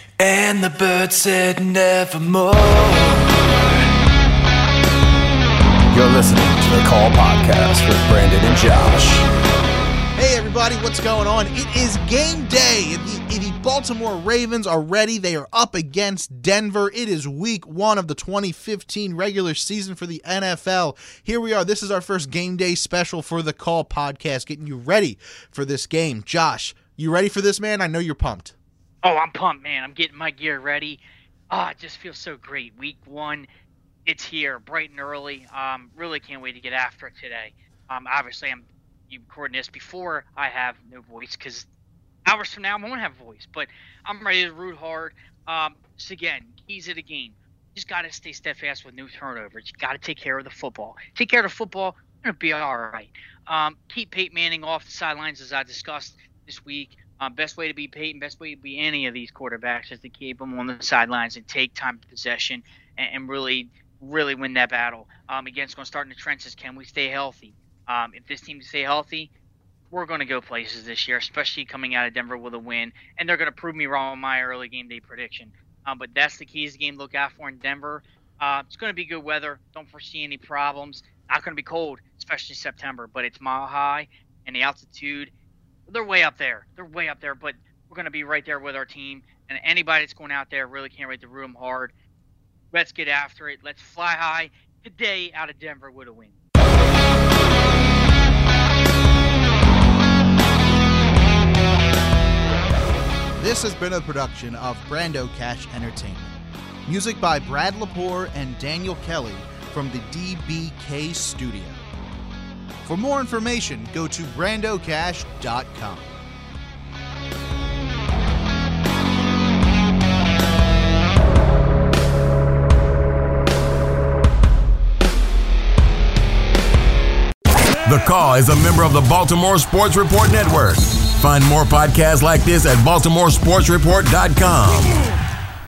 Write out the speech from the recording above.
And the bird said nevermore. You're listening to the Call Podcast with Brandon and Josh. Hey everybody, what's going on? It is game day. The Baltimore Ravens are ready. They are up against Denver. It is week 1 of the 2015 regular season for the NFL. Here we are. This is our first game day special for the Call Podcast, getting you ready for this game. Josh, you ready for this, man? I know you're pumped. Oh, I'm pumped, man. I'm getting my gear ready. It just feels so great. Week 1, it's here, bright and early. Really can't wait to get after it today. Obviously, you recording this before I have no voice, because hours from now I won't have a voice. But I'm ready to root hard. So again, keys of the game. You just got to stay steadfast with no turnovers. You got to take care of the football. Take care of the football, you're going to be all right. Keep Peyton Manning off the sidelines, as I discussed this week. Best way to be Peyton, best way to be any of these quarterbacks is to keep them on the sidelines and take time of possession and really win that battle. Again, it's going to start in the trenches. Can we stay healthy? If this team stay healthy, we're going to go places this year, especially coming out of Denver with a win. And they're going to prove me wrong on my early game day prediction. But that's the keys to the game to look out for in Denver. It's going to be good weather. Don't foresee any problems. Not going to be cold, especially September. But it's mile high, and the altitude, they're way up there. But we're going to be right there with our team. And anybody that's going out there really can't wait to root them hard. Let's get after it. Let's fly high today out of Denver with a win. This has been a production of Brando Cash Entertainment. Music by Brad Lepore and Daniel Kelly from the DBK Studio. For more information, go to brandocash.com. The Call is a member of the Baltimore Sports Report Network. Find more podcasts like this at baltimoresportsreport.com.